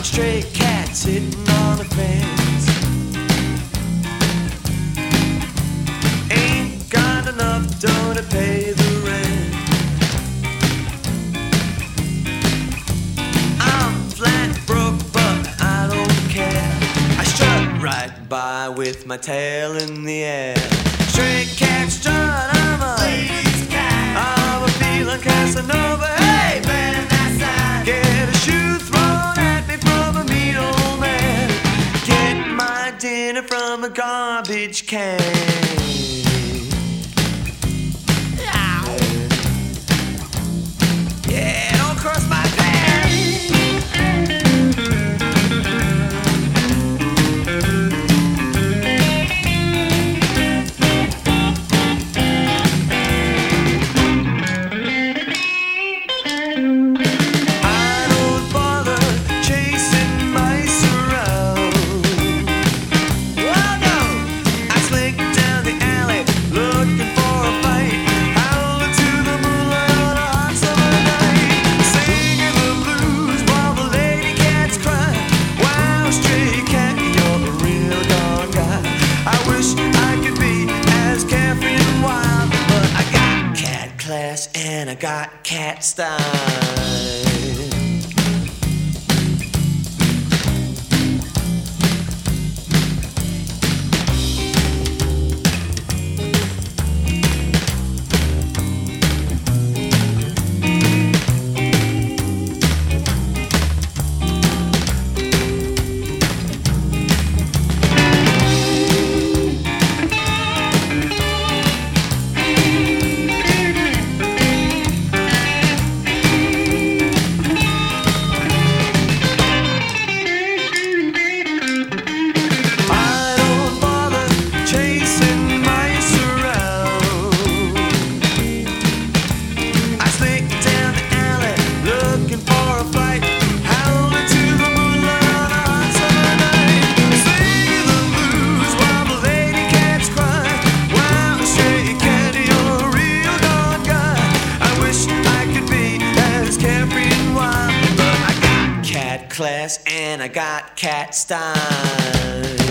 stray cat sitting on the fence. Ain't got enough dough to pay the rent. I'm flat broke, but I don't care. I strut right by with my tail in the air. Stray cat strut, I'm a ladies' cat. I'm a feeling Casanova. Hey man, that's that. Get a shoe thrown at me from a mean old man. Get my dinner from a garbage can. Yeah, don't cross my path. And I got cat style. Class and I got cat style.